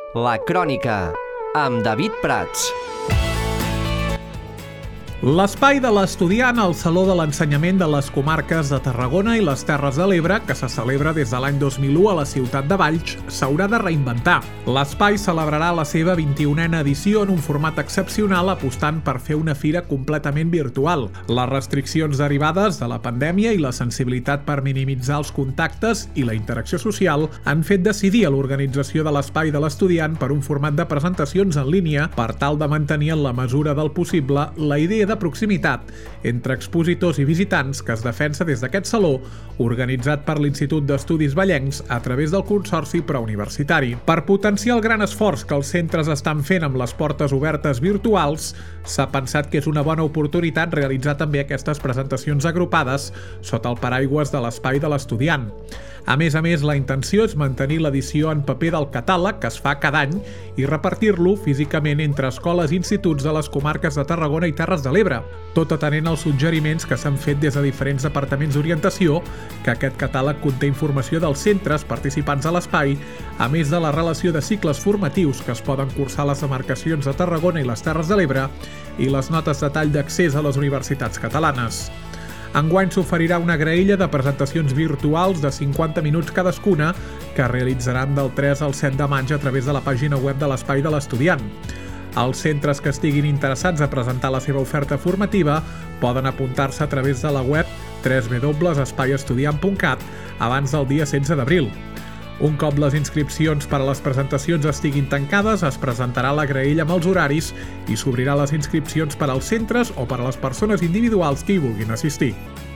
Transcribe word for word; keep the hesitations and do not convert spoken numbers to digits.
La Crònica, amb David Prats. L'espai de l'estudiant al Saló de l'Ensenyament de les Comarques de Tarragona i les Terres de l'Ebre, que se celebra des de l'any dos mil u a la ciutat de Valls, s'haurà de reinventar. L'espai celebrarà la seva vint-i-unena edició en un format excepcional, apostant per fer una fira completament virtual. Les restriccions derivades de la pandèmia i la sensibilitat per minimitzar els contactes i la interacció social han fet decidir a l'organització de l'espai de l'estudiant per un format de presentacions en línia per tal de mantenir en la mesura del possible la idea de proximitat entre expositors i visitants que es defensa des d'aquest saló, organitzat per l'Institut d'Estudis Vallencs a través del Consorci Preuniversitari. Per potenciar el gran esforç que els centres estan fent amb les portes obertes virtuals, s'ha pensat que és una bona oportunitat realitzar també aquestes presentacions agrupades sota el paraigües de l'espai de l'estudiant. A més a més, la intenció és mantenir l'edició en paper del catàleg que es fa cada any i repartir-lo físicament entre escoles i instituts de les comarques de Tarragona i Terres de l'Ebre, tot atenent als suggeriments que s'han fet des de diferents departaments d'orientació que aquest catàleg conté informació dels centres participants a l'espai, a més de la relació de cicles formatius que es poden cursar a les demarcacions de Tarragona i les Terres de l'Ebre i les notes de tall d'accés a les universitats catalanes. Enguany s'oferirà una graella de presentacions virtuals de cinquanta minuts cadascuna que realitzaran del tres al set de maig a través de la pàgina web de l'Espai de l'Estudiant. Els centres que estiguin interessats a presentar la seva oferta formativa poden apuntar-se a través de la web w w w punt espai estudiant punt cat abans del dia setze d'abril. Un cop les inscripcions per a les presentacions estiguin tancades, es presentarà la graella amb els horaris i s'obrirà les inscripcions per als centres o per a les persones individuals que hi vulguin assistir.